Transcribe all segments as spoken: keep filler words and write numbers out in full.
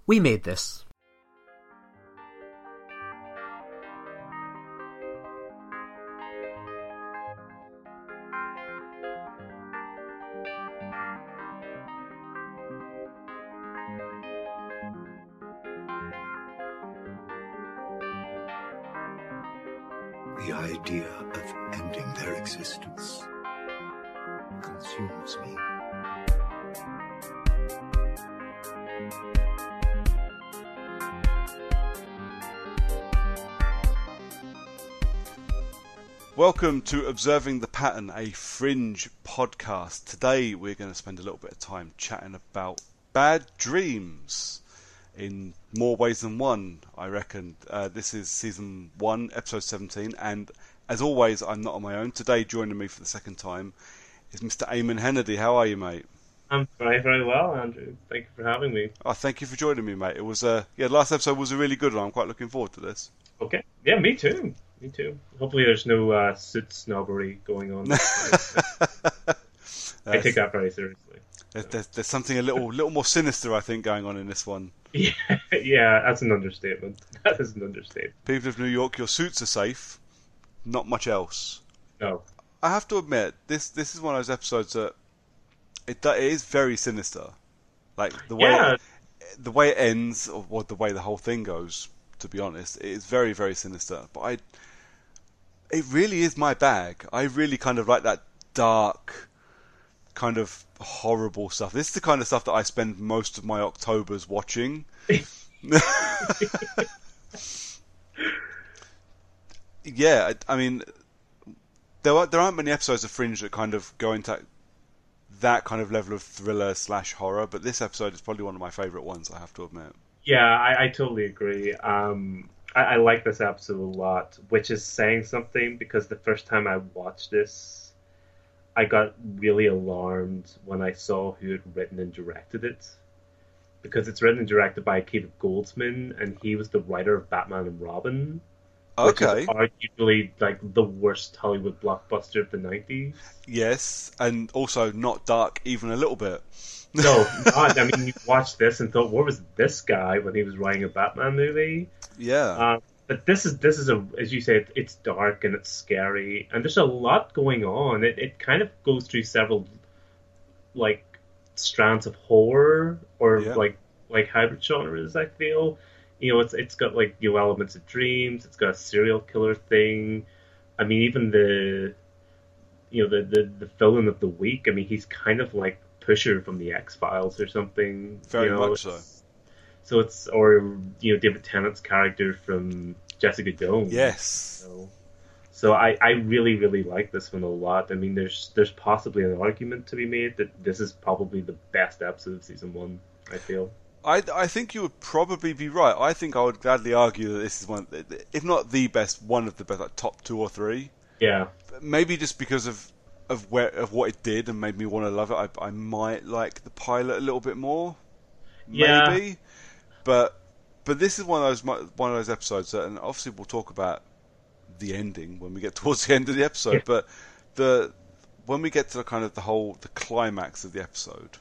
We made this. The idea of ending their existence consumes me. Welcome to Observing the Pattern, a Fringe podcast. Today we're going to spend a little bit of time chatting about bad dreams in more ways than one, I reckon. Uh, this is season one, episode seventeen, and as always, I'm not on my own. Today, joining me for the second time is Mister Eamon Hennedy. How are you, mate? I'm very, very well, Andrew. Thank you for having me. Oh, thank you for joining me, mate. It was, uh, yeah, the last episode was a really good one. I'm quite looking forward to this. Okay. Yeah, me too. Me too. Hopefully there's no uh, suit snobbery going on. I take that very seriously. There's, there's, there's something a little little more sinister, I think, going on in this one. Yeah, yeah, that's an understatement. That is an understatement. People of New York, your suits are safe. Not much else. No. I have to admit, this this is one of those episodes that it, it is very sinister. Like the way yeah. it, the way it ends, or, or the way the whole thing goes. To be honest, it is very, very sinister. But I, it really is my bag. I really kind of like that dark, kind of horrible stuff. This is the kind of stuff that I spend most of my Octobers watching. Yeah, I, I mean, there are, there aren't many episodes of Fringe that kind of go into that kind of level of thriller slash horror, but this episode is probably one of my favourite ones, I have to admit. Yeah, I, I totally agree. Um, I, I like this episode a lot, which is saying something, because the first time I watched this, I got really alarmed when I saw who had written and directed it. Because it's written and directed by Caleb Goldsman, and he was the writer of Batman and Robin. Okay. Which is arguably like the worst Hollywood blockbuster of the nineties. Yes, and also not dark even a little bit. No, not. I mean, you watched this and thought, "Where was this guy when he was writing a Batman movie?" Yeah. Uh, but this is this is a, as you said, it's dark and it's scary, and there's a lot going on. It it kind of goes through several like strands of horror or yeah. like like hybrid genres. I feel, you know, it's it's got like you know elements of dreams. It's got a serial killer thing. I mean, even the you know the the the villain of the week. I mean, he's kind of like Pusher from the X-Files or something. Very you know, much so. So it's, or, you know, David Tennant's character from Jessica Jones. Yes. You know? So I, I really, really like this one a lot. I mean, there's there's possibly an argument to be made that this is probably the best episode of season one, I feel. I, I think you would probably be right. I think I would gladly argue that this is one, if not the best, one of the best, like top two or three. Yeah. Maybe just because of of where of what it did and made me want to love it, I, I might like the pilot a little bit more. Yeah. Maybe, but but this is one of those one of those episodes that, and obviously we'll talk about the ending when we get towards the end of the episode. Yeah. But the when we get to the kind of the whole the climax of the episode,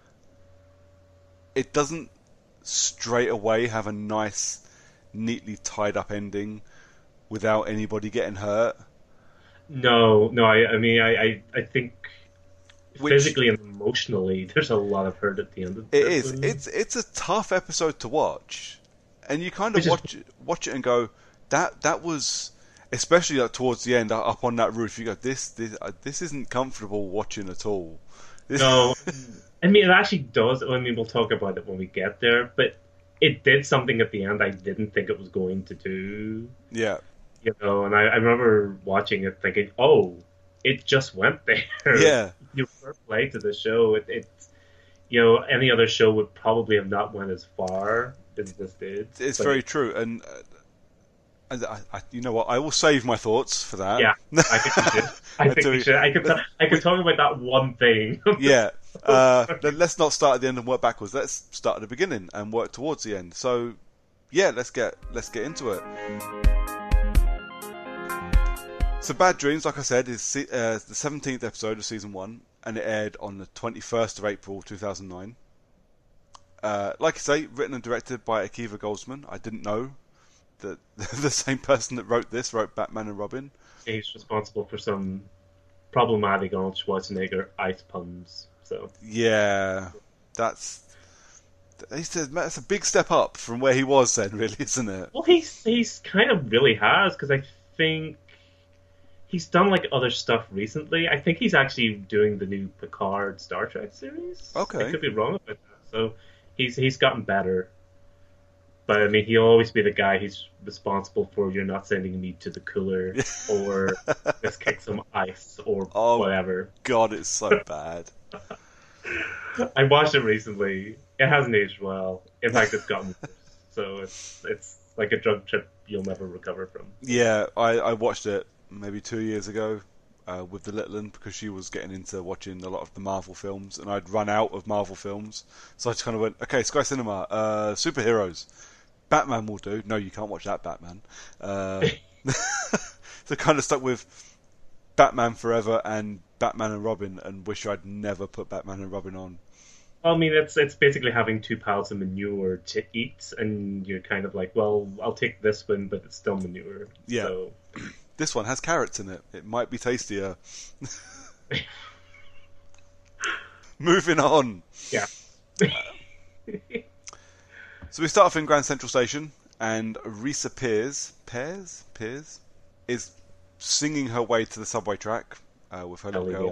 it doesn't straight away have a nice, neatly tied up ending without anybody getting hurt. No, no. I, I mean, I, I, I think Which, physically and emotionally, there's a lot of hurt at the end of the It is. one. It's it's a tough episode to watch, and you kind of Which watch is... it, watch it and go, that that was, especially like towards the end up on that roof. You go, this this uh, this isn't comfortable watching at all. This... No, I mean it actually does. I mean, we'll talk about it when we get there, but it did something at the end I didn't think it was going to do. Yeah. You know, and I, I remember watching it thinking, oh, it just went there. Yeah. You fair play to the show. It, it, you know, any other show would probably have not went as far as this did. It's but very true, and, uh, and I, I, you know what? I will save my thoughts for that. Yeah, I think we should. I, I think do. we should. I could. T- I could talk about that one thing. Yeah. Uh, let's not start at the end and work backwards. Let's start at the beginning and work towards the end. So, yeah, let's get let's get into it. So, Bad Dreams, like I said, is uh, the seventeenth episode of season one, and it aired on the twenty-first of April two thousand nine. Uh, like I say, written and directed by Akiva Goldsman. I didn't know that the same person that wrote this wrote Batman and Robin. He's responsible for some problematic Arnold Schwarzenegger ice puns. So yeah, that's that's a big step up from where he was then, really, isn't it? Well, he's he's kind of really has, because I think he's done like other stuff recently. I think he's actually doing the new Picard Star Trek series. Okay, I could be wrong about that. So he's he's gotten better. But I mean, he'll always be the guy who's responsible for "you're not sending me to the cooler" or "let's kick some ice" or oh, whatever. God, it's so bad. I watched it recently. It hasn't aged well. In fact, it's gotten worse. So it's it's like a drug trip you'll never recover from. Yeah, I, I watched it maybe two years ago uh, with the little one because she was getting into watching a lot of the Marvel films, and I'd run out of Marvel films, so I just kind of went, okay, Sky Cinema, uh, superheroes. Batman will do. No, you can't watch that Batman. Uh, so kind of stuck with Batman Forever and Batman and Robin, and wish I'd never put Batman and Robin on. I mean, it's it's basically having two piles of manure to eat, and you're kind of like, well, I'll take this one, but it's still manure. Yeah. So. This one has carrots in it. It might be tastier. Moving on. Yeah. So we start off in Grand Central Station, and Risa Pears, Pears, Pears, is singing her way to the subway track uh, with her little girl,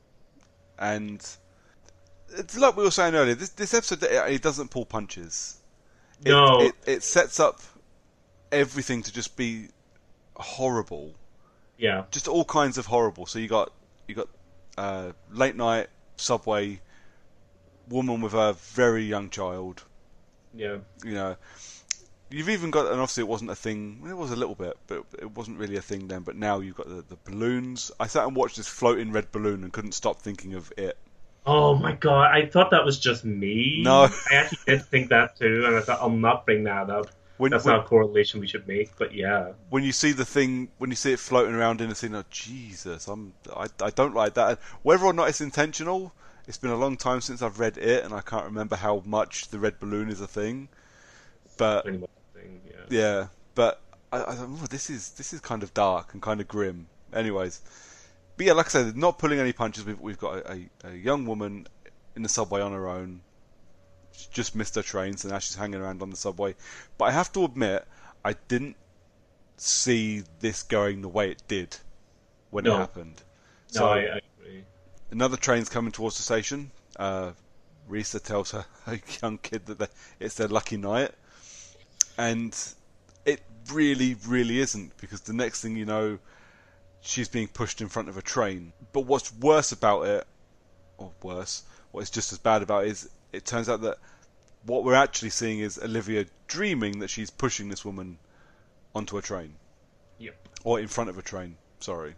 and it's like we were saying earlier. This this episode it doesn't pull punches. It, no, it, it sets up everything to just be horrible. Yeah, just all kinds of horrible. So you got you got uh, late night subway woman with a very young child. Yeah. You know, you've even got, and obviously it wasn't a thing, it was a little bit, but it wasn't really a thing then, but now you've got the, the balloons. I sat and watched this floating red balloon and couldn't stop thinking of it. Oh my god, I thought that was just me. No. I actually did think that too, and I thought, I'll not bring that up. When, That's when, not a correlation we should make, but yeah. When you see the thing, when you see it floating around in the scene, oh, Jesus, I'm, I, I don't like that. Whether or not it's intentional, it's been a long time since I've read it, and I can't remember how much the red balloon is a thing. But pretty much a thing, yeah. Yeah, but I, I thought, oh, this is this is kind of dark and kind of grim. Anyways, but yeah, like I said, not pulling any punches. We've we've got a, a, a young woman in the subway on her own. She just missed her train, so now she's hanging around on the subway. But I have to admit, I didn't see this going the way it did when no. it happened. No, So I, I agree. Another train's coming towards the station. Uh, Risa tells her, her young kid that they, it's their lucky night. And it really, really isn't, because the next thing you know, she's being pushed in front of a train. But what's worse about it, or worse, what is just as bad about it is, it turns out that what we're actually seeing is Olivia dreaming that she's pushing this woman onto a train. Yep. Or in front of a train, sorry.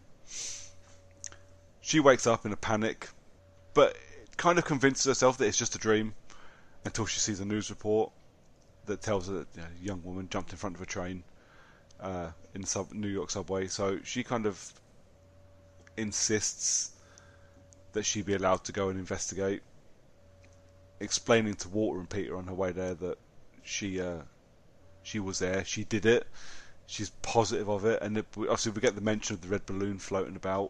She wakes up in a panic, but kind of convinces herself that it's just a dream until she sees a news report that tells her that you know, a young woman jumped in front of a train uh, in the sub- New York subway. So she kind of insists that she be allowed to go and investigate, explaining to Walter and Peter on her way there that she uh, she was there, she did it, she's positive of it, and it, obviously we get the mention of the red balloon floating about.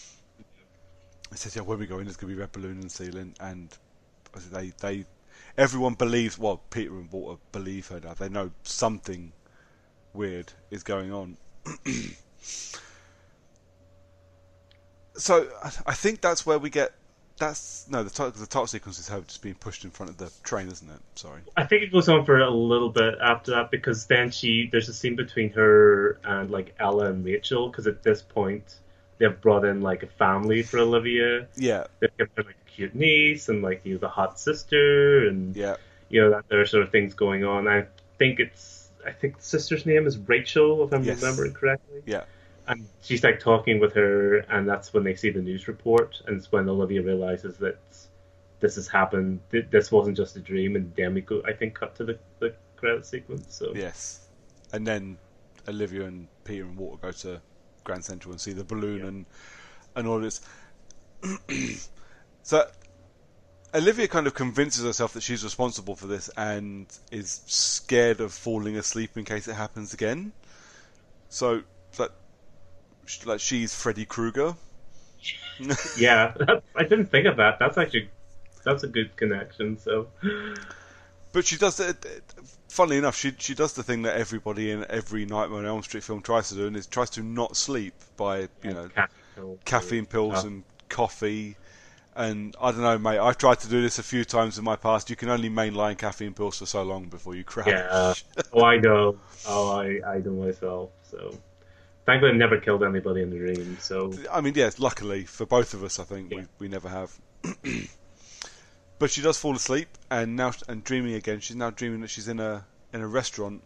It says, yeah, when we go in, there's going to be red balloon in the ceiling, and they, they, everyone believes, well, Peter and Walter believe her now. They know something weird is going on. So, I think that's where we get, that's, no, the title, the title sequence is her just being pushed in front of the train, isn't it? Sorry. I think it goes on for a little bit after that, because then she, there's a scene between her and, like, Ella and Rachel, because at this point, they've brought in, like, a family for Olivia. Yeah. They've given her, like, a cute niece and, like, you know, the hot sister and, yeah. you know, that there are sort of things going on. I think it's, I think the sister's name is Rachel, if I'm yes. remembering correctly. Yeah. And she's, like, talking with her, and that's when they see the news report, and it's when Olivia realizes that this has happened, this wasn't just a dream, and then we go, I think, cut to the, the credit sequence. So yes. And then Olivia and Peter and Walter go to Grand Central and see the balloon yeah. and and all this. So Olivia kind of convinces herself that she's responsible for this and is scared of falling asleep in case it happens again. So, like, like she's Freddy Krueger. Yeah, that's, I didn't think of that. That's actually that's a good connection. So, but she does it. Funnily enough, she she does the thing that everybody in every Nightmare on Elm Street film tries to do, and is tries to not sleep by you yeah, know caffeine pills, caffeine pills uh, and coffee. And I don't know, mate. I've tried to do this a few times in my past. You can only mainline caffeine pills for so long before you crash. Yeah. Oh, I know. Oh, I I know myself. So, thankfully, I never killed anybody in the dream. So, I mean, yes, luckily for both of us, I think yeah. we we never have. But she does fall asleep, and now and dreaming again. She's now dreaming that she's in a in a restaurant.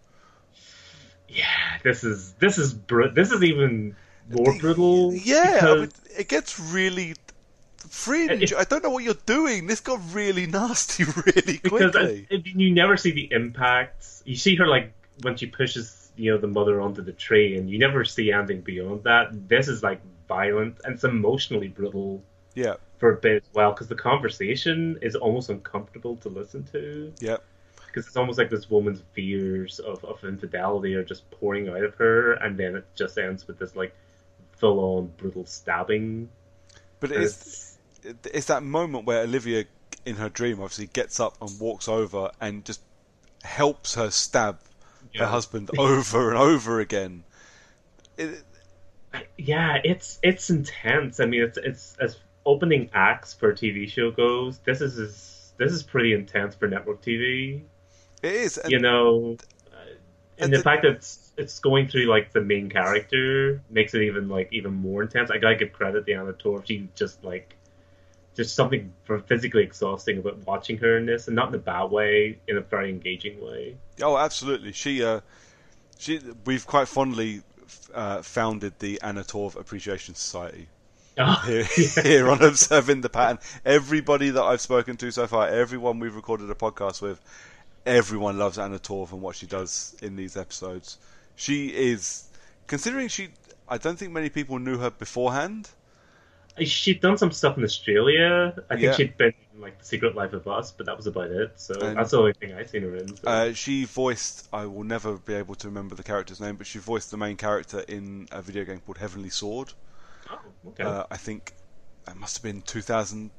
Yeah, this is this is br- this is even more brutal. Yeah, because... I mean, it gets really fringe. It, I don't know what you're doing. This got really nasty really because quickly. I, you never see the impacts. You see her like when she pushes you know the mother onto the tree, and you never see anything beyond that. This is like violent and it's emotionally brutal. Yeah. For a bit as well, because the conversation is almost uncomfortable to listen to. Yeah. Because it's almost like this woman's fears of, of infidelity are just pouring out of her, and then it just ends with this like full-on brutal stabbing. But it's, it's it's that moment where Olivia, in her dream, obviously gets up and walks over and just helps her stab yeah. her husband over and over again. It, yeah, it's it's intense. I mean, it's it's as opening acts for a T V show goes. This is this is pretty intense for network T V. It is, and, you know, uh, and, and the, the fact that it's, it's going through like the main character makes it even like even more intense. I gotta give credit to Anna Torv. She just like just something physically exhausting about watching her in this, and not in a bad way, in a very engaging way. Oh, absolutely. She uh, she we've quite fondly uh, founded the Anna Torv Appreciation Society. Oh, here, yeah. here on Observing the Pattern. Everybody that I've spoken to so far, everyone we've recorded a podcast with, everyone loves Anna Torv and what she does in these episodes. She is, considering she, I don't think many people knew her beforehand. She'd done some stuff in Australia. I think yeah. she'd been in like The Secret Life of Us, but that was about it. So and, that's the only thing I've seen her in. So. Uh, she voiced, I will never be able to remember the character's name, but she voiced the main character in a video game called Heavenly Sword. Oh, okay. Uh, I think it must have been two thousand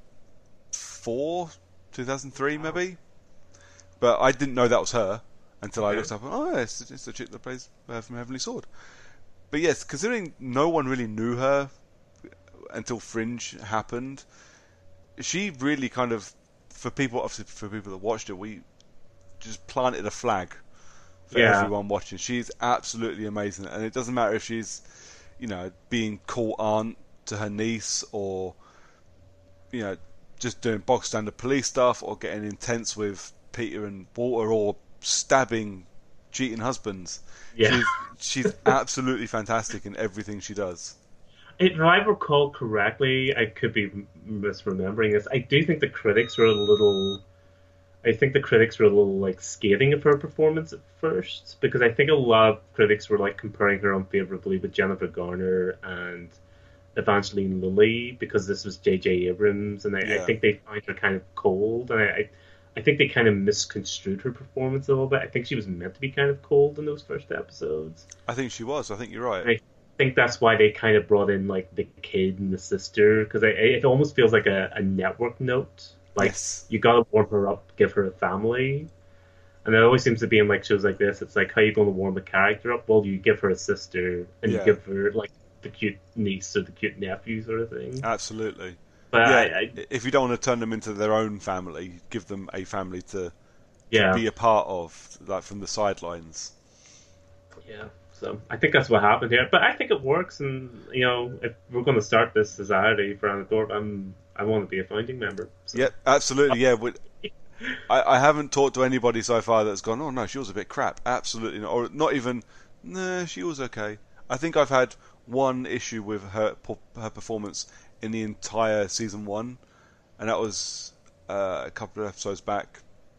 four, two thousand three wow. maybe. But I didn't know that was her until okay. I looked up. Oh, yeah, it's, it's the chick that plays uh, from Heavenly Sword. But yes, considering no one really knew her until Fringe happened, she really kind of, for people, obviously for people that watched it, we just planted a flag for yeah. everyone watching. She's absolutely amazing, and it doesn't matter if she's, you know, being cool aunt to her niece, or, you know, just doing bog standard police stuff, or getting intense with Peter and Walter, or stabbing cheating husbands. Yeah. She's, she's absolutely fantastic in everything she does. If I recall correctly, I could be misremembering this. I do think the critics were a little. I think the critics were a little like scathing of her performance at first, because I think a lot of critics were like comparing her unfavorably with Jennifer Garner and Evangeline Lilly, because this was J J Abrams, and I, yeah. I think they find her kind of cold, and I, I, I think they kind of misconstrued her performance a little bit. I think she was meant to be kind of cold in those first episodes. I think she was. I think you're right. And I think that's why they kind of brought in like the kid and the sister, because it almost feels like a, a network note. Like, yes. You gotta warm her up, give her a family. And it always seems to be in like shows like this, it's like, how are you going to warm a character up? Well, you give her a sister, and yeah. you give her like the cute niece or the cute nephew sort of thing. Absolutely. But yeah, I, I, if you don't want to turn them into their own family, give them a family to, yeah. to be a part of, like from the sidelines. Yeah. So I think that's what happened here. But I think it works, and you know, if we're going to start this society for Anna Torv, I'm I want to be a founding member. So. Yep, absolutely. Yeah, I, I haven't talked to anybody so far that's gone, oh no, she was a bit crap. Absolutely not, or not even. Nah, she was okay. I think I've had one issue with her her performance in the entire season one, and that was uh, a couple of episodes back.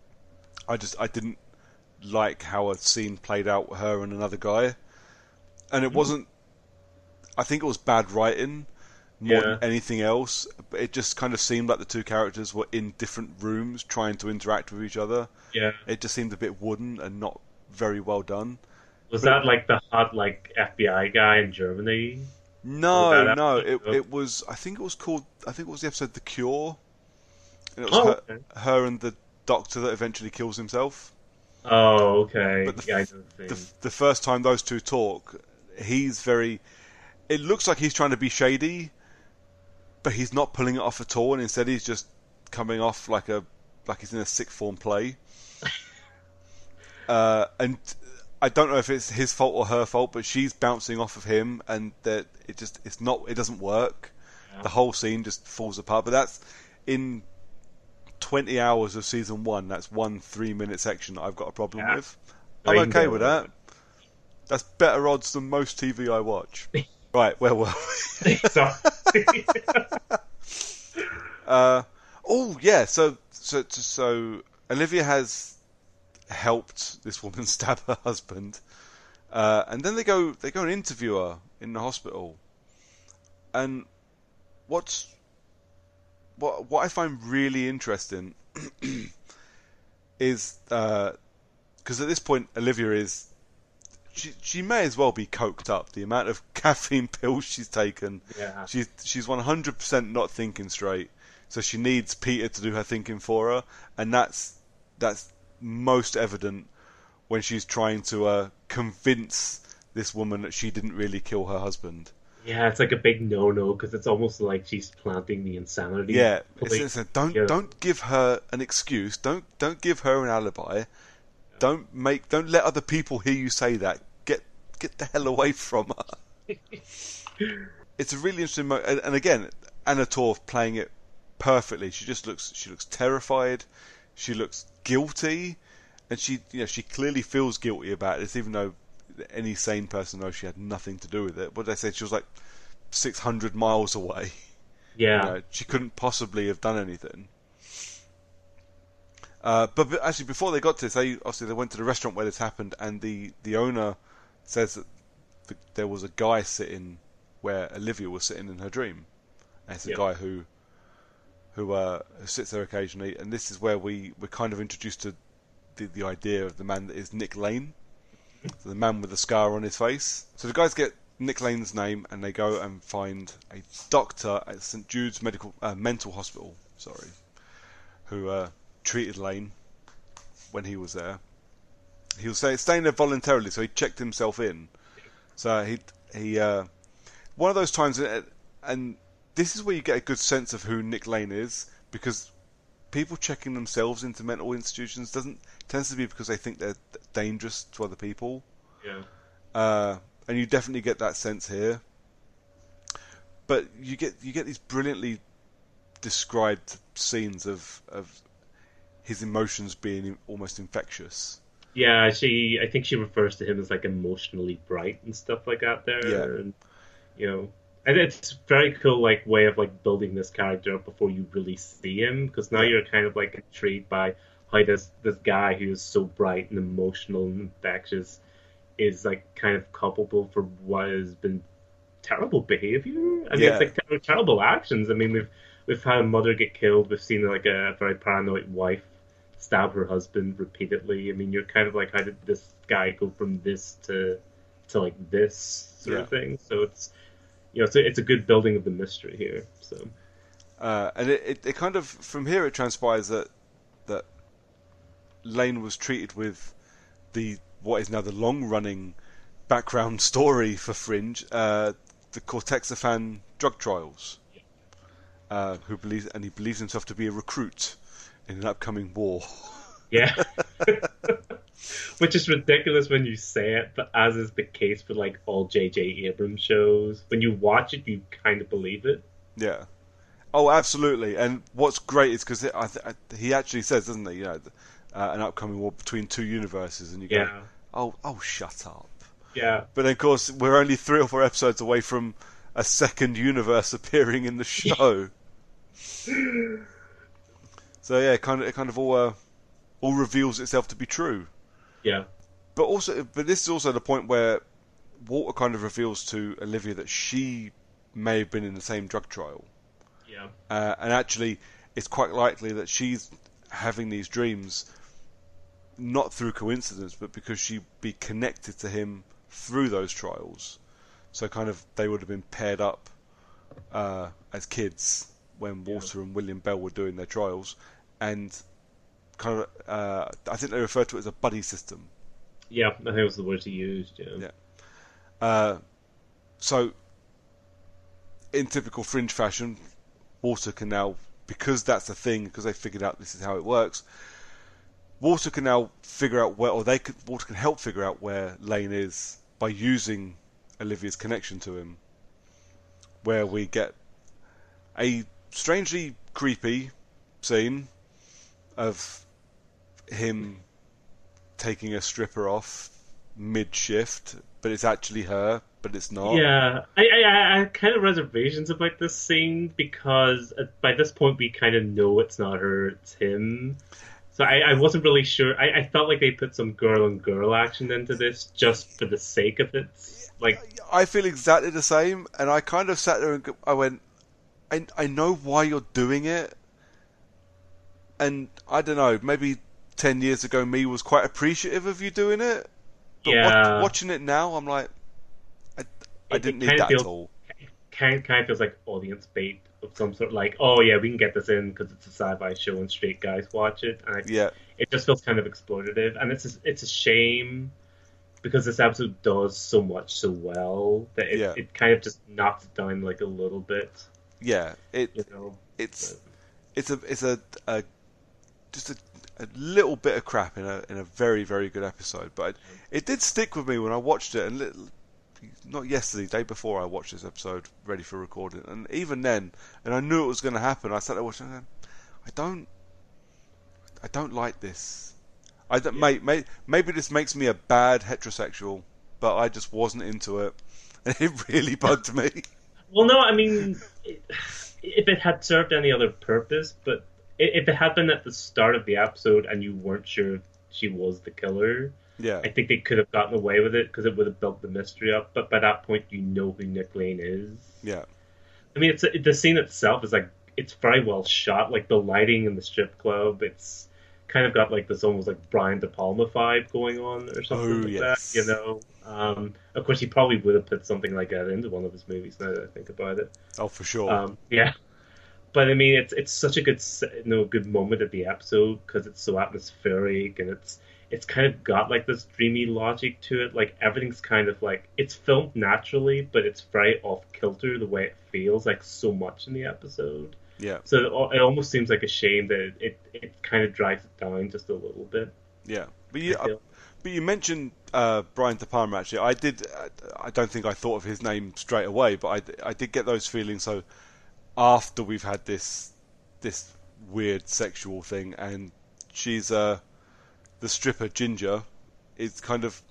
I just I didn't like how a scene played out with her and another guy, and it mm. wasn't. I think it was bad writing, more Yeah. than anything else. But it just kind of seemed like the two characters were in different rooms trying to interact with each other. Yeah. It just seemed a bit wooden and not very well done. Was But- that like the hot like F B I guy in Germany? No, Was that no, it episode? it was. I think it was called. I think it was the episode "The Cure." And it was Oh, her, okay. her and the doctor that eventually kills himself. Oh, okay. But the, yeah, I f- know the the thing. the first time those two talk, he's very. It looks like he's trying to be shady, but he's not pulling it off at all. And instead, he's just coming off like a like he's in a sick form play. uh, and I don't know if it's his fault or her fault, but she's bouncing off of him, and that it just it's not it doesn't work. Yeah. The whole scene just falls apart. But that's in twenty hours of season one. That's one three minute section that I've got a problem Yeah. with. I I'm can okay go with with that. That's better odds than most T V I watch. Right, where were we? Sorry. Uh, oh yeah, so so so Olivia has helped this woman stab her husband, uh, and then they go they go and interview her in the hospital. And what's what what I find really interesting is because at this point Olivia is she she may as well be coked up. The amount of caffeine pills she's taken, Yeah. she's she's one hundred percent not thinking straight. So she needs Peter to do her thinking for her, and that's that's most evident when she's trying to uh, convince this woman that she didn't really kill her husband. Yeah, it's like a big no-no because it's almost like she's planting the insanity. Yeah, it's, plate. it's a, don't Yeah. don't give her an excuse. Don't don't give her an alibi. Don't make don't let other people hear you say that. Get get the hell away from her. It's a really interesting mo- and, and again, Anna Torv playing it perfectly. She just looks she looks terrified. She looks guilty, and she you know she clearly feels guilty about this, even though any sane person knows she had nothing to do with it. But they said she was like six hundred miles away. Yeah. You know, she couldn't possibly have done anything. Uh, but, but actually, before they got to this, they obviously they went to the restaurant where this happened, and the, the owner says that the, there was a guy sitting where Olivia was sitting in her dream. And it's a Yep. guy who who, uh, who sits there occasionally, and this is where we we're kind of introduced to the, the idea of the man that is Nick Lane, so the man with the scar on his face. So the guys get Nick Lane's name, and they go and find a doctor at Saint Jude's Medical uh, Mental Hospital. Sorry, who uh, treated Lane when he was there. He was stay, staying there voluntarily, so he checked himself in. So he he uh, one of those times, uh, and this is where you get a good sense of who Nick Lane is, because people checking themselves into mental institutions doesn't tends to be because they think they're dangerous to other people. Yeah. Uh, and you definitely get that sense here. But you get you get these brilliantly described scenes of of his emotions being almost infectious. Yeah, she. I think she refers to him as like emotionally bright and stuff like that. There, Yeah. and you know, and it's very cool, like way of like building this character up before you really see him, because now Yeah. you're kind of like intrigued by how this this guy who is so bright and emotional and infectious is like kind of culpable for what has been terrible behavior. I mean, Yeah. it's like ter- terrible actions. I mean, we've we've had a mother get killed. We've seen like a very paranoid wife stab her husband repeatedly. I mean, you're kind of like, how did this guy go from this to to like this sort of Yeah. thing? So it's you know, it's a, it's a good building of the mystery here. So Uh, and it, it, it kind of from here it transpires that that Lane was treated with the what is now the long running background story for Fringe, uh, the Cortexiphan drug trials. Uh, who believes and he believes himself to be a recruit in an upcoming war. yeah. Which is ridiculous when you say it, but as is the case for like all J J Abrams shows, when you watch it, you kind of believe it. Yeah. Oh, absolutely. And what's great is because he actually says, doesn't he? You know, uh, an upcoming war between two universes, and you go, Yeah. "Oh, oh, shut up." Yeah. But then, of course, we're only three or four episodes away from a second universe appearing in the show. So yeah, it kind of, it kind of all, uh, all reveals itself to be true. Yeah. But also, but this is also the point where Walter kind of reveals to Olivia that she may have been in the same drug trial. Yeah. Uh, and actually, it's quite likely that she's having these dreams not through coincidence, but because she'd be connected to him through those trials. So kind of they would have been paired up uh, as kids when Walter yeah. and William Bell were doing their trials, and kind of uh, I think they refer to it as a buddy system. Yeah, I think it was the word he used. Yeah. Yeah. Uh, so, in typical Fringe fashion, Walter can now, because that's the thing, because they figured out this is how it works. Walter can now figure out where, or they could, Walter can help figure out where Lane is by using Olivia's connection to him, where we get a strangely creepy scene of him taking a stripper off mid-shift, but it's actually her, but it's not. Yeah, I, I, I had kind of reservations about this scene because by this point we kind of know it's not her, it's him. So I, I wasn't really sure. I, I felt like they put some girl and girl action into this just for the sake of it. Like, I feel exactly the same, and I kind of sat there and I went, I, I know why you're doing it, and I don't know, maybe ten years ago me was quite appreciative of you doing it, but yeah. watch, watching it now, I'm like, I, I it, didn't it need that feels, at all. Kind, kind of feels like audience bait of some sort, like, oh yeah, we can get this in because it's a sci-fi show and straight guys watch it, and I, yeah. it just feels kind of exploitative, and it's a, it's a shame because this episode does so much so well that it, yeah. it kind of just knocks it down like a little bit. Yeah, it you know, it's but. it's a it's a, a just a, a little bit of crap in a in a very very good episode, but it, it did stick with me when I watched it, and li- not yesterday, day before I watched this episode ready for recording, and even then, and I knew it was going to happen. I sat there watching, and I don't, I don't like this. I don't, yeah. mate, mate, maybe this makes me a bad heterosexual, but I just wasn't into it, and it really bugged me. Well, no, I mean, it, if it had served any other purpose, but if it had been at the start of the episode and you weren't sure if she was the killer, yeah, I think they could have gotten away with it because it would have built the mystery up. But by that point, you know who Nick Lane is. Yeah, I mean, it's the scene itself is like it's very well shot. Like the lighting in the strip club, it's kind of got like this almost like Brian De Palma vibe going on or something oh, like yes. that. You know. Um, of course, he probably would have put something like that into one of his movies. Now that I think about it. Oh, for sure. Um, yeah, but I mean, it's it's such a good you know good moment at the episode because it's so atmospheric and it's it's kind of got like this dreamy logic to it. Like everything's kind of like it's filmed naturally, but it's very off kilter the way it feels like so much in the episode. Yeah. So it, it almost seems like a shame that it, it, it kind of drags it down just a little bit. Yeah, but you uh, but you mentioned uh, Brian De Palma. Actually, I did. I don't think I thought of his name straight away, but I, I did get those feelings. So after we've had this this weird sexual thing, and she's uh, the stripper Ginger is kind of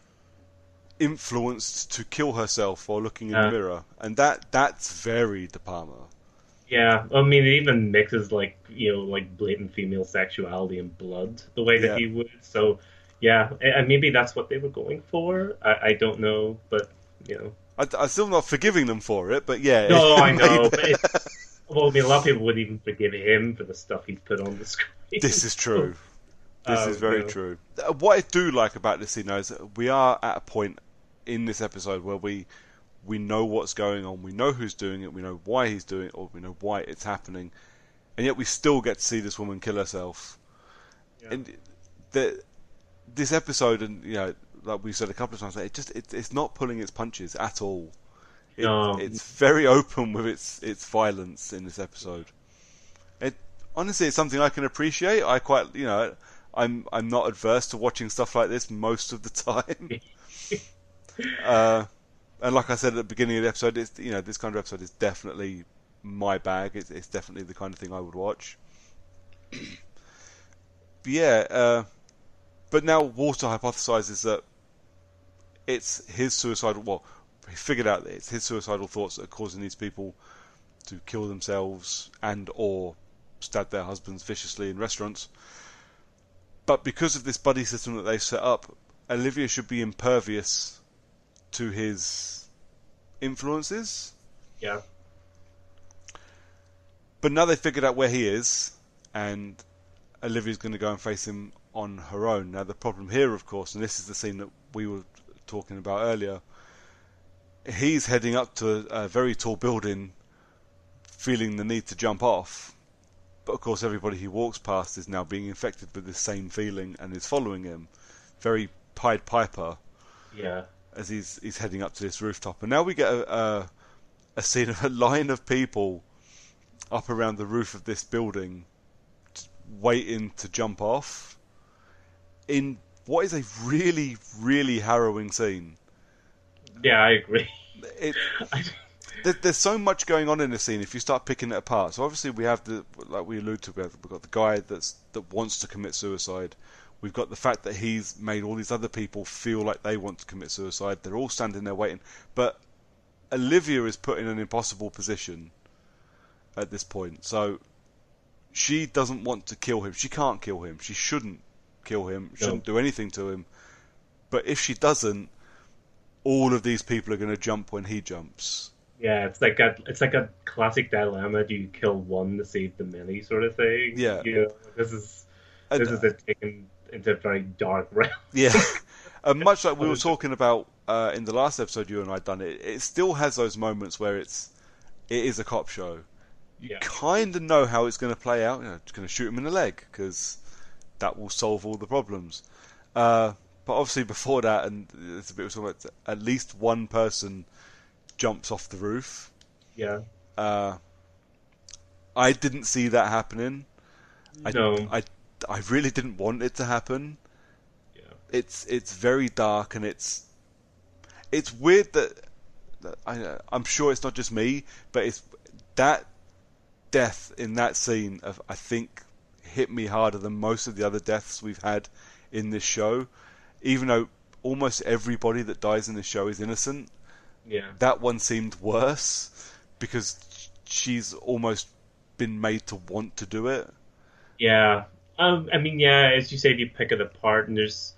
influenced to kill herself while looking in uh, the mirror, and that that's very De Palma. Yeah, I mean, it even mixes like you know, like blatant female sexuality and blood the way that yeah. he would. So, yeah, and maybe that's what they were going for. I, I don't know, but you know, I, I'm still not forgiving them for it, but yeah. No, I know. But it's, well, I mean, a lot of people wouldn't even forgive him for the stuff he's put on the screen. This is true. This um, is very no. true. What I do like about this scene, though, is that we are at a point in this episode where we. We know what's going on. We know who's doing it. We know why he's doing it, or we know why it's happening, and yet we still get to see this woman kill herself. Yeah. And the, this episode, and you know, like we said a couple of times, it just it, it's not pulling its punches at all. It, no. It's very open with its its violence in this episode. It honestly, it's something I can appreciate. I quite, you know, I'm I'm not adverse to watching stuff like this most of the time. uh. And like I said at the beginning of the episode, it's, you know, this kind of episode is definitely my bag. It's, it's definitely the kind of thing I would watch. But yeah, uh, but now Walter hypothesizes that it's his suicidal. Well, he figured out that it's his suicidal thoughts that are causing these people to kill themselves and or stab their husbands viciously in restaurants. But because of this buddy system that they set up, Olivia should be impervious to his influences. Yeah. But now they figured out where he is, and Olivia's going to go and face him on her own. Now the problem here, of course, and this is the scene that we were talking about earlier, he's heading up to a, a very tall building, feeling the need to jump off. But of course everybody he walks past is now being infected with this same feeling and is following him. Very Pied Piper. Yeah. As he's he's heading up to this rooftop. And now we get a, a, a scene of a line of people up around the roof of this building waiting to jump off in what is a really, really harrowing scene. Yeah, I agree. It, there, there's so much going on in this scene if you start picking it apart. So obviously we have the, like we alluded to, we've got the guy that's that wants to commit suicide. We've got the fact that he's made all these other people feel like they want to commit suicide. They're all standing there waiting. But Olivia is put in an impossible position at this point. So she doesn't want to kill him. She can't kill him. She shouldn't kill him. Shouldn't No. do anything to him. But if she doesn't, all of these people are going to jump when he jumps. Yeah, it's like a it's like a classic dilemma. Do you kill one to save the many, sort of thing? Yeah. You know, this is And, this is it taken into a very dark realm. Yeah. And much like we were talking about uh, in the last episode you and I done, it it still has those moments where it's it is a cop show. You Yeah. kind of know how it's going to play out. You know, it's going to shoot him in the leg because that will solve all the problems. Uh, but obviously before that, and it's a bit of about, at least one person jumps off the roof. Yeah. Uh, I didn't see that happening. I, No. I, I really didn't want it to happen. Yeah. It's it's very dark and it's it's weird that, that I I'm sure it's not just me, but it's that death in that scene of, I think, hit me harder than most of the other deaths we've had in this show. Even though almost everybody that dies in this show is innocent, Yeah. that one seemed worse because she's almost been made to want to do it. Yeah. Um, I mean, yeah, as you say, you pick it apart, and there's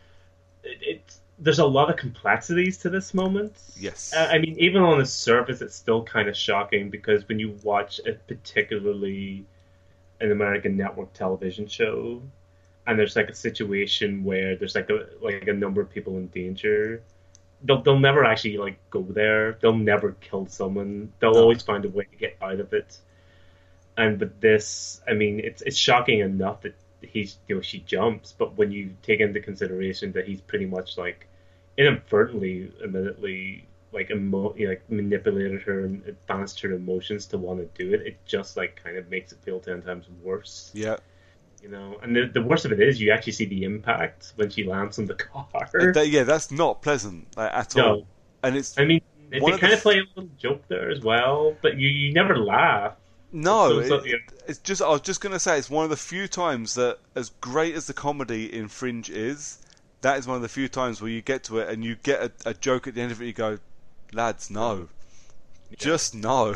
it, it's there's a lot of complexities to this moment. Yes. Uh, I mean, even on the surface, it's still kind of shocking because when you watch a particularly an American network television show, and there's like a situation where there's like a like a number of people in danger, they'll they'll never actually like go there. They'll never kill someone. They'll No. always find a way to get out of it. And with this, I mean, it's it's shocking enough that he's you know she jumps, but when you take into consideration that he's pretty much like inadvertently, admittedly, like emo- you know, like manipulated her and advanced her emotions to want to do it, it just like kind of makes it feel ten times worse. Yeah. You know, and the, the worst of it is you actually see the impact when she lands on the car. And that- yeah, that's not pleasant like, at No. all. And it's I mean, they One of kind the of play a little joke there as well, but you, you never laugh. no, It's so- it- yeah. it's just I was just going to say it's one of the few times that, as great as the comedy in Fringe is, that is one of the few times where you get to it and you get a, a joke at the end of it. You go, lads, no, just no.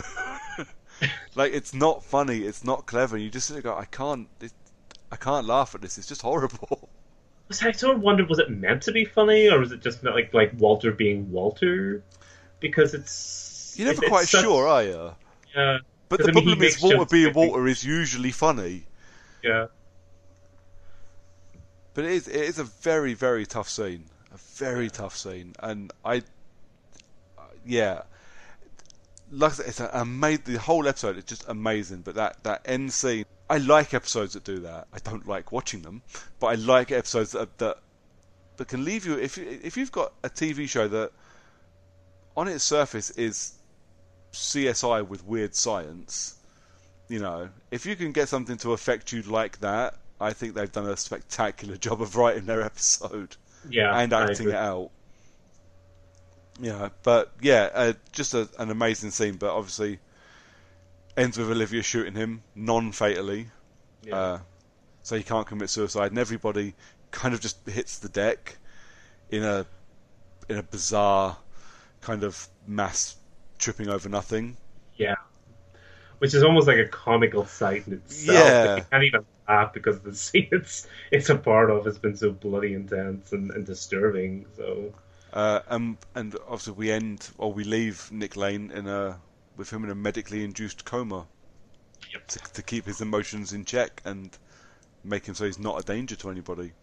Like, it's not funny, it's not clever. You just sort of go, I can't, it, I can't laugh at this. It's just horrible. So I sort of wondered, was it meant to be funny, or was it just not like like Walter being Walter? Because it's You're never it- quite it's such- sure, are you? Yeah, But 'Cause, the I mean, he problem is, makes Walter jokes, being I think. Walter is usually funny. yeah, But it is, it is a very, very tough scene. A very tough scene. And I, yeah. Like I said, it's a, a made, the whole episode is just amazing. But that, that end scene, I like episodes that do that. I don't like watching them, but I like episodes that, that, that can leave you, if, you- if you've got a T V show that on its surface is C S I with weird science, you know, if you can get something to affect you like that, I think they've done a spectacular job of writing their episode yeah, and I acting agree. it out. Yeah, but yeah, uh, just a, an amazing scene. But obviously, ends with Olivia shooting him non-fatally, Yeah. uh, so he can't commit suicide, and everybody kind of just hits the deck in a in a bizarre kind of mass tripping over nothing. yeah, which is almost like a comical sight in itself. Yeah. Like, you can't even laugh because the scene it's it's a part of has been so bloody intense and, and disturbing. So Uh, and and obviously we end, or we leave Nick Lane in a with him in a medically induced coma Yep. to, to keep his emotions in check and make him so he's not a danger to anybody.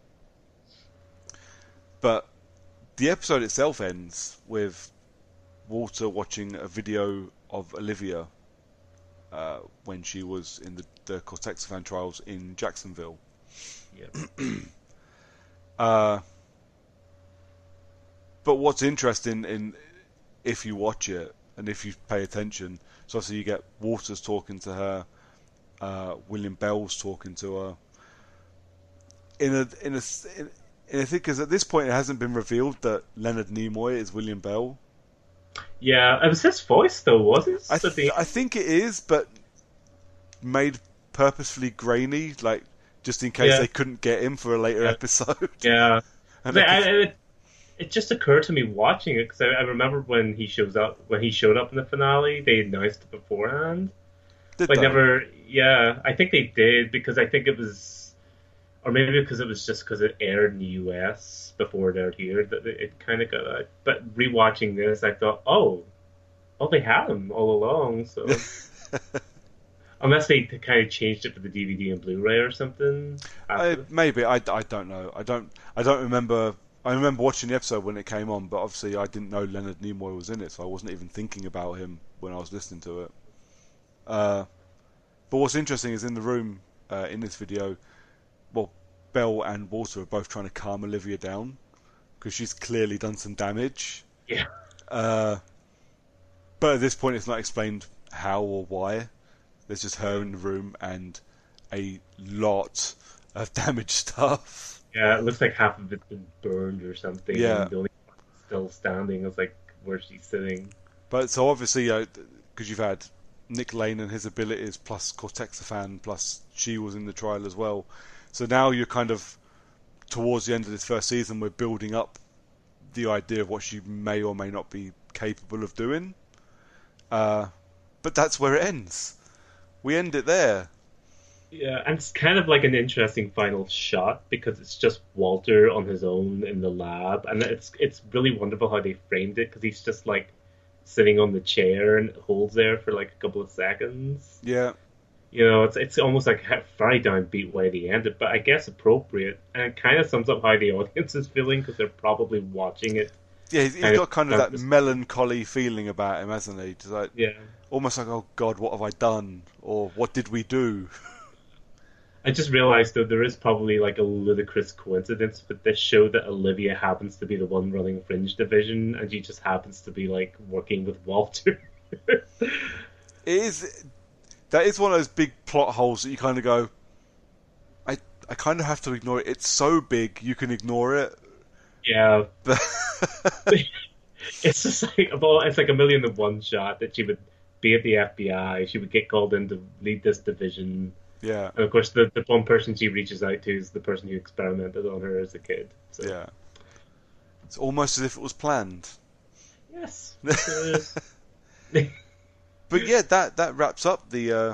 But the episode itself ends with Walter watching a video of Olivia uh, when she was in the, the Cortexiphan trials in Jacksonville. Yep. uh, but what's interesting in if you watch it and if you pay attention, so obviously you get Walters talking to her, uh, William Bell's talking to her. In a in a in, in a thing, because at this point it hasn't been revealed that Leonard Nimoy is William Bell. Yeah, it was his voice though, was it? I th- I think it is, but made purposefully grainy, like just in case Yeah. they couldn't get him for a later Yeah. episode. Yeah. And But they I, could- it, it just occurred to me watching it because I, I remember when he shows up when he showed up in the finale, they announced it beforehand. did But they? never, yeah, I think they did because I think it was, or maybe because it was just because it aired in the U S before it aired here that it, it kind of got. Uh, but rewatching this, I thought, oh, oh, they had him all along. So unless they kind of changed it for the D V D and Blu-ray or something. Uh, after- maybe I, I don't know. I don't I don't remember. I remember watching the episode when it came on, but obviously I didn't know Leonard Nimoy was in it, so I wasn't even thinking about him when I was listening to it. Uh, but what's interesting is in the room uh, in this video, well, Bell and Walter are both trying to calm Olivia down because she's clearly done some damage. yeah. Uh, but at this point, it's not explained how or why. There's just her in the room and a lot of damaged stuff. Yeah, it looks like half of it's been burned or something. Yeah. And the only part still standing is like where she's sitting. But so obviously, because you've had Nick Lane and his abilities, plus Cortexiphan, plus she was in the trial as well. So now you're kind of towards the end of this first season, we're building up the idea of what she may or may not be capable of doing. Uh, but that's where it ends. We end it there. Yeah, and it's kind of like an interesting final shot because it's just Walter on his own in the lab, and it's it's really wonderful how they framed it because he's just like sitting on the chair and holds there for like a couple of seconds. Yeah. You know, it's it's almost like a very downbeat way to end it, but I guess appropriate, and it kind of sums up how the audience is feeling because they're probably watching it. Yeah, he's, he's Kind of got kind of that nervous. melancholy feeling about him, hasn't he? Just like, Yeah. almost like, oh God, what have I done? Or what did we do? I just realized that there is probably like a ludicrous coincidence with this show that Olivia happens to be the one running Fringe Division, and she just happens to be like working with Walter. It is. That is one of those big plot holes that you kind of go, I I kind of have to ignore it. It's so big, you can ignore it. Yeah, But it's just like well, it's like a million to one shot that she would be at the F B I, she would get called in to lead this division, yeah, and of course the the one person she reaches out to is the person who experimented on her as a kid. So yeah. It's almost as if it was planned. yes, it is. But yeah, that that wraps up the uh,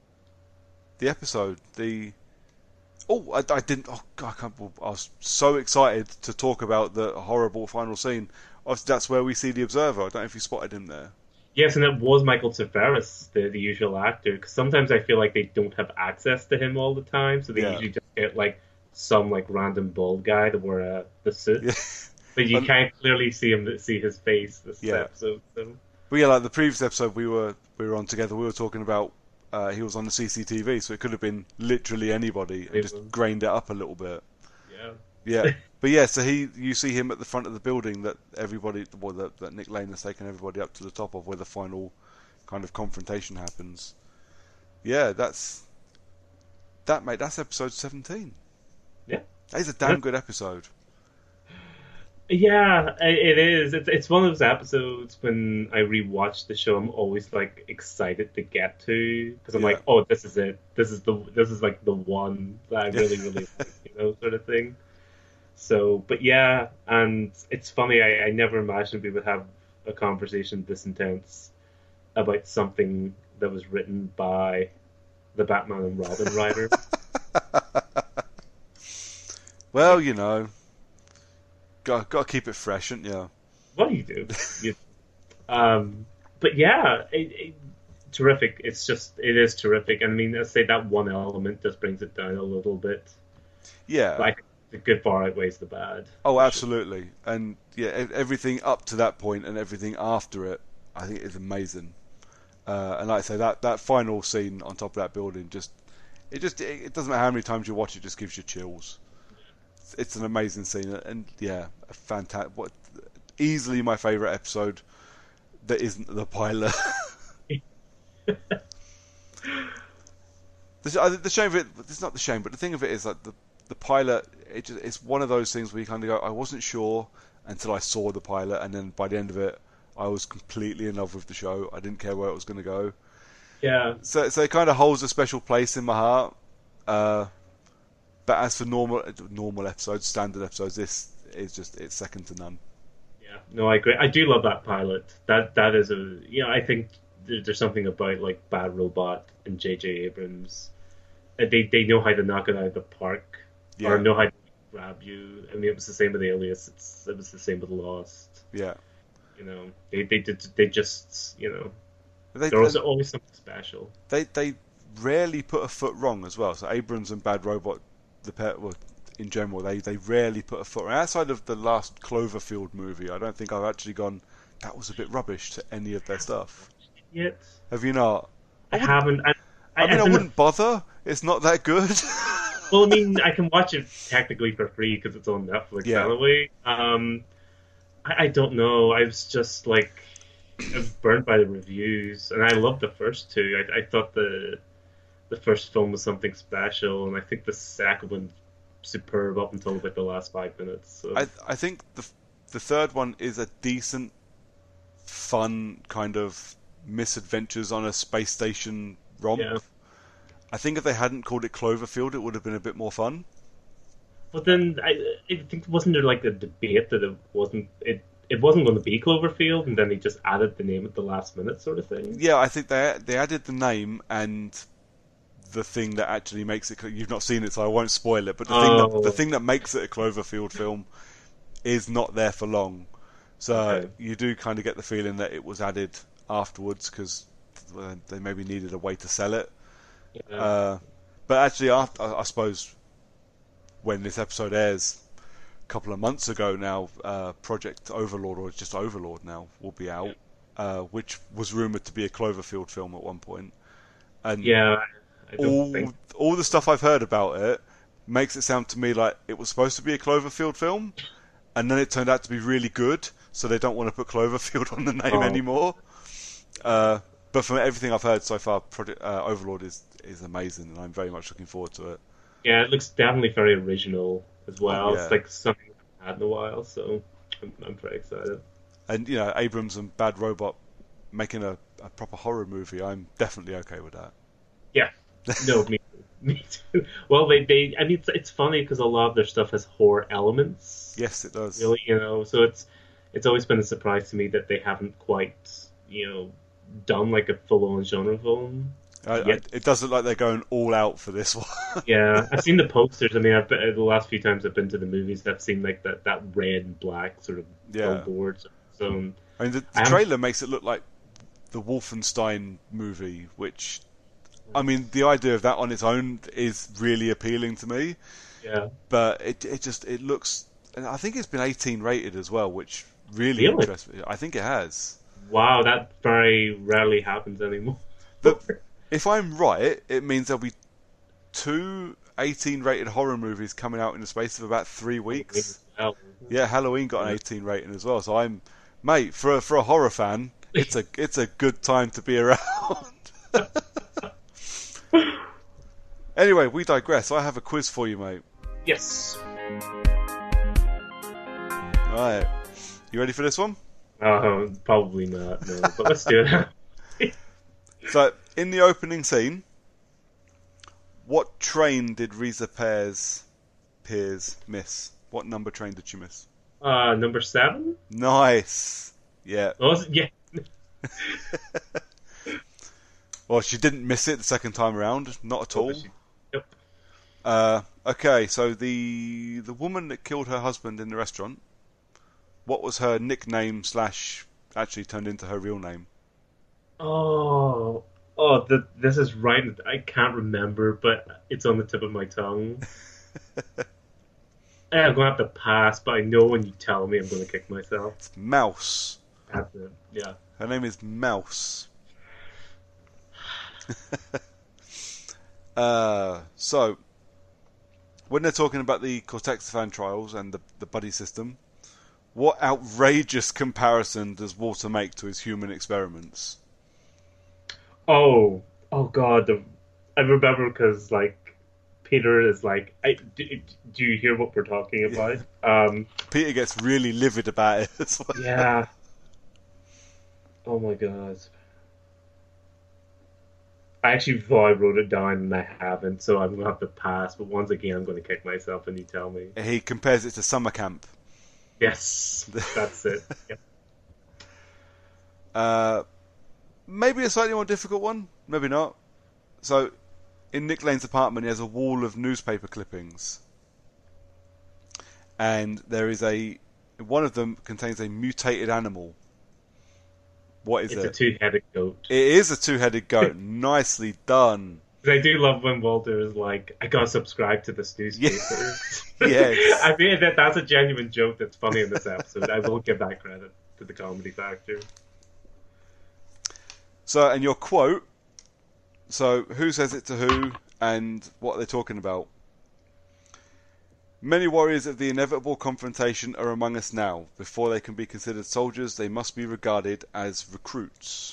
the episode. The oh, I, I didn't. Oh God, I, can't, I was so excited to talk about the horrible final scene. Obviously, that's where we see the Observer. I don't know if you spotted him there. Yes, and it was Michael Tsafaris, the, the usual actor, because sometimes I feel like they don't have access to him all the time, so they Yeah. usually just get like some like random bald guy to wear uh, the suit. Yeah. But you Um, can't clearly see him see his face this Yeah. episode. So But yeah, like the previous episode we were we were on together, we were talking about uh, he was on the C C T V, so it could have been literally anybody, and It just was. grained it up a little bit. yeah, Yeah, but yeah, so he you see him at the front of the building that everybody, well, that, that Nick Lane has taken everybody up to the top of, where the final kind of confrontation happens. Yeah, that's that, mate. That's episode seventeen. Yeah. That is a damn Yeah. good episode. yeah, i- it is. It's it's one of those episodes when I rewatch the show, I'm always like excited to get to because I'm Yeah. like, oh, this is it. This is the this is like the one that I really really like, you know, sort of thing. So, but yeah, and it's funny. I, I never imagined we would have a conversation this intense about something that was written by the Batman and Robin writer. Well, you know, got got to keep it fresh, haven't you? What do you do? You, um, but yeah, it, it, terrific. It's just it is terrific. I mean, I say that one element just brings it down a little bit, Yeah. but I think the good far outweighs the bad. Oh, absolutely. And yeah, e- everything up to that point and everything after it, I think is amazing. Uh, and like I say, that, that final scene on top of that building, just it just it, it doesn't matter how many times you watch it, just gives you chills. It's, it's an amazing scene, and yeah, a fantastic. What easily my favorite episode that isn't the pilot. the, uh, the shame of it, it's not the shame, but the thing of it is like the the pilot. It just, it's one of those things where you kind of go, I wasn't sure until I saw the pilot, and then by the end of it, I was completely in love with the show. I didn't care where it was going to go. Yeah. So, so it kind of holds a special place in my heart. Uh, but as for normal, normal episodes, standard episodes, this is just it's second to none. Yeah. No, I agree. I do love that pilot. That that is a you know I think there, there's something about like Bad Robot and J J Abrams. Uh, They they know how to knock it out of the park, Yeah. or know how to grab you. I mean, it was the same with Alias. It's it was the same with Lost. Yeah. You know, they they did they just you know They, there was always something special. they they rarely put a foot wrong as well. So Abrams and Bad Robot, the pet, well, in general, they, they rarely put a foot wrong. Outside of the last Cloverfield movie, I don't think I've actually gone, that was a bit rubbish to any of their stuff. Yet Have you not? I, I haven't. I, I, I mean, I, I wouldn't bother. It's not that good. Well, I mean, I can watch it technically for free because it's on Netflix Yeah. anyway. Um, I, I don't know. I was just like, I was burnt by the reviews, and I loved the first two. I, I thought the the first film was something special, and I think the second one superb up until about the last five minutes. So. I I think the the third one is a decent, fun kind of misadventures on a space station romp. Yeah. I think if they hadn't called it Cloverfield, it would have been a bit more fun. But then I, I think wasn't there like a debate that it wasn't it it wasn't going to be Cloverfield, and then they just added the name at the last minute, sort of thing. Yeah, I think they they added the name and the thing that actually makes it. You've not seen it, so I won't spoil it. But the thing Oh. that the thing that makes it a Cloverfield film is not there for long. So Okay. you do kind of get the feeling that it was added afterwards because well, they maybe needed a way to sell it. Yeah. Uh, but actually, after, I I suppose when this episode airs a couple of months ago now, uh, Project Overlord, or just Overlord now, will be out, uh, which was rumoured to be a Cloverfield film at one point. And yeah, I don't all think. all the stuff I've heard about it makes it sound to me like it was supposed to be a Cloverfield film, and then it turned out to be really good, so they don't want to put Cloverfield on the name Oh. anymore. Uh, but from everything I've heard so far, Project uh, Overlord is, is amazing, and I'm very much looking forward to it. Yeah, it looks definitely very original as well. Oh, yeah. It's like something I haven't had in a while, so I'm, I'm very excited. And you know, Abrams and Bad Robot making a, a proper horror movie, I'm definitely okay with that. Yeah, no, me too. Me too. Well, they, they I mean, it's, it's funny because a lot of their stuff has horror elements. Yes, it does. Really, you know, so it's it's always been a surprise to me that they haven't quite, you know, done like a full-on genre film. I, I, yet. it does look like they're going all out for this one. Yeah, I've seen the posters. I mean, I've been, the last few times I've been to the movies, I've seen like that, that red and black sort of Yeah. billboards. So I mean, the, I the haven't- trailer makes it look like the Wolfenstein movie, which, I mean, the idea of that on its own is really appealing to me. yeah, But it it just it looks, and I think it's been eighteen rated as well, which really Really? interests me. I think it has. wow, that very rarely happens anymore. But if I'm right, it means there'll be two eighteen rated horror movies coming out in the space of about three weeks. Well, Yeah, Halloween got an eighteen rating as well. So I'm, mate, for a, for a horror fan, it's a it's a good time to be around. Anyway, we digress. I have a quiz for you, mate. yes. All right, you ready for this one? Uh, probably not. No, but let's do it. So, in the opening scene, what train did Reza Pears Pears miss? What number train did she miss? Uh, number seven. Nice. Yeah. Oh, was it- yeah. Well, she didn't miss it the second time around. Not at all. Yep. Uh, okay, so the the woman that killed her husband in the restaurant, what was her nickname slash actually turned into her real name? Oh, oh, the, this is right. I can't remember, but it's on the tip of my tongue. I'm gonna have to pass, but I know when you tell me, I'm gonna kick myself. It's Mouse. That's it. Yeah. Her name is Mouse. uh, so, when they're talking about the Cortexiphan trials and the, the buddy system, what outrageous comparison does Walter make to his human experiments? Oh, oh God! The, I remember because like Peter is like, I, do, do you hear what we're talking about? Yeah. Um, Peter gets really livid about it as well. Yeah. Oh my God. I actually thought I wrote it down and I haven't, so I'm gonna have to pass. But once again, I'm gonna kick myself when you tell me. He compares it to summer camp. Yes, that's it. Yep. Uh, maybe a slightly more difficult one, maybe not. So, in Nick Lane's apartment, he has a wall of newspaper clippings, and there is a one of them contains a mutated animal. What is it's it? It's a two-headed goat. It is a two-headed goat. Nicely done. I do love when Walter is like, I gotta subscribe to this newspaper. Yes. I mean, that, that's a genuine joke that's funny in this episode. I will give that credit to the comedy factor. So, and your quote, so who says it to who and what they're talking about? Many warriors of the inevitable confrontation are among us now. Before they can be considered soldiers, they must be regarded as recruits.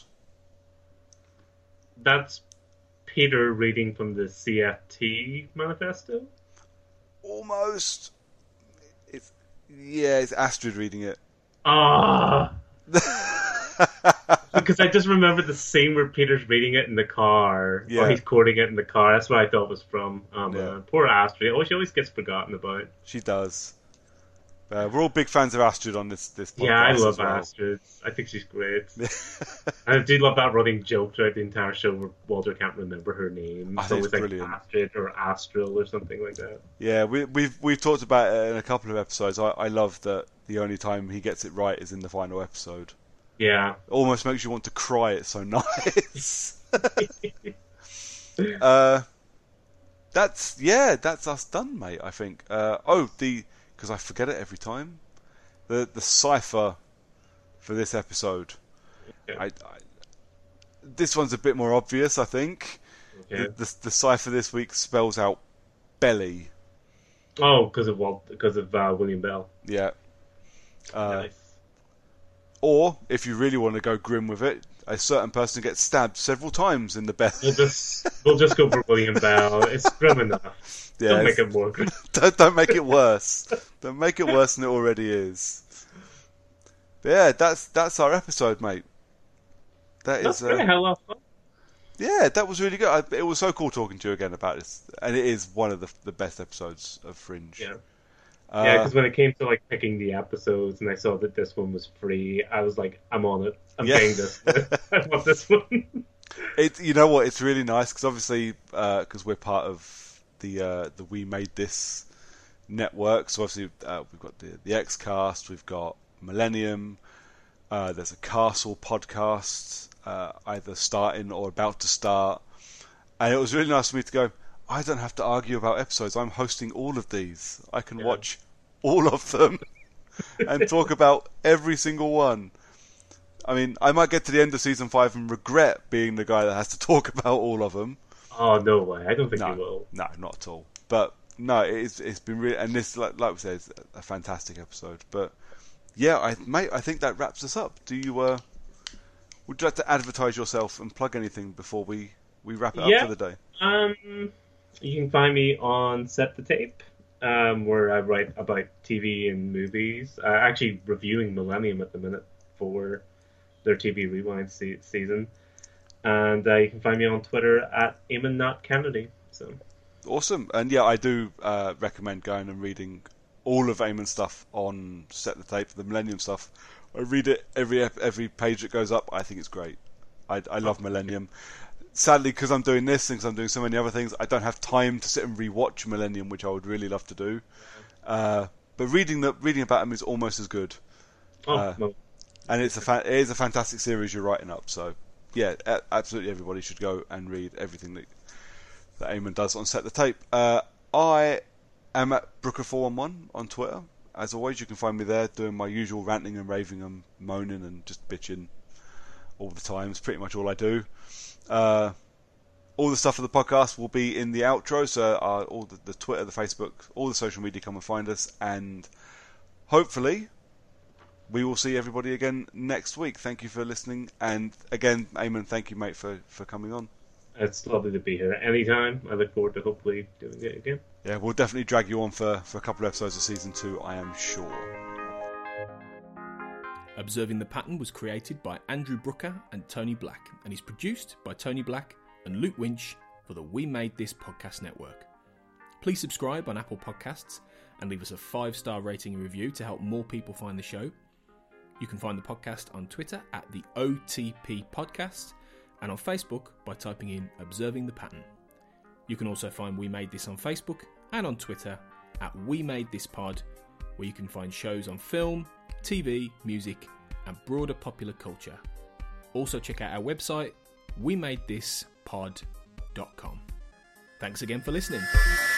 That's Peter reading from the C F T manifesto? Almost. It's yeah, it's Astrid reading it. Ah. Because I just remember the scene where Peter's reading it in the car, yeah. or he's quoting it in the car. That's what I thought it was from. Um, yeah. uh, poor Astrid. Oh, she always gets forgotten about. She does. Uh, we're all big fans of Astrid on this this podcast. Yeah, I love as well. Astrid. I think she's great. And I do love that running joke throughout the entire show where Walter can't remember her name. I It's think always it's like brilliant. Astrid or Astral or something like that. Yeah, we, we've we've talked about it in a couple of episodes. I, I love that the only time he gets it right is in the final episode. Yeah. Almost makes you want to cry. It's so nice. uh, that's yeah, that's us done, mate. I think. Uh, oh, the because I forget it every time. The the cipher for this episode. Okay. I, I, this one's a bit more obvious, I think. Okay. The, the the cipher this week spells out belly. Oh, because of Walt, because of uh, William Bell. Yeah. Uh, Nice. Or, if you really want to go grim with it, a certain person gets stabbed several times in the belly. We'll just we'll just go for William Bell. It's grim enough. Yeah, Don't make it's- it more grim. don't, don't make it worse. Don't make it worse than it already is. But yeah, that's that's our episode, mate. That That's is, great. uh, How lot of fun. yeah, that was really good. I, it was so cool talking to you again about this, and it is one of the the best episodes of Fringe. Yeah. Uh, Yeah, because when it came to like picking the episodes, and I saw that this one was free, I was like, "I'm on it. I'm Yeah. paying this. I want this one." It, you know what? It's really nice because obviously, because we're part of the uh, the We Made This network. So obviously, uh, we've got the the X-Cast, we've got Millennium. Uh, there's a Castle podcast, uh, either starting or about to start, and it was really nice for me to go. I don't have to argue about episodes. I'm hosting all of these. I can Yeah. watch all of them and talk about every single one. I mean, I might get to the end of season five and regret being the guy that has to talk about all of them. Oh no way! I don't think No, you will. no, not at all. But no, it's it's been really, and this, like, like we said, is a fantastic episode. But yeah, I mate, I think that wraps us up. Do you? Uh, would you like to advertise yourself and plug anything before we we wrap it Yeah. up for the day? Um, you can find me on Set the Tape, um, where I write about T V and movies. Uh, actually, reviewing Millennium at the minute for their T V Rewind se- season. And uh, you can find me on Twitter at Eamon Not Kennedy. So Awesome, and yeah, I do uh, recommend going and reading all of Eamon's stuff on Set the Tape, the Millennium stuff. I read it every ep- every page that goes up. I think it's great. I, I love Millennium. Sadly, because I'm doing this and because I'm doing so many other things, I don't have time to sit and rewatch Millennium, which I would really love to do. Uh, but reading the reading about him is almost as good, oh, Uh, no. and it's a fa- it is a fantastic series you're writing up. So yeah, absolutely everybody should go and read everything that, that Eamon does on Set the Tape. Uh, I am at Brooker four one one on Twitter. As always, you can find me there doing my usual ranting and raving and moaning and just bitching all the time. It's pretty much all I do. Uh, all the stuff for the podcast will be in the outro, so uh, all the, the Twitter, the Facebook, all the social media, come and find us, and hopefully we will see everybody again next week. Thank you for listening, and again, Eamon, thank you, mate, for, for coming on. It's lovely to be here anytime. I look forward to hopefully doing it again. Yeah, we'll definitely drag you on for, for a couple of episodes of season two, I am sure. Observing the Pattern was created by Andrew Brooker and Tony Black, and is produced by Tony Black and Luke Winch for the We Made This Podcast Network. Please subscribe on Apple Podcasts and leave us a five-star rating and review to help more people find the show. You can find the podcast on Twitter at the O T P Podcast and on Facebook by typing in Observing the Pattern. You can also find We Made This on Facebook and on Twitter at We Made This Pod, where you can find shows on film, T V, music, and broader popular culture. Also check out our website, we made this pod dot com. Thanks again for listening.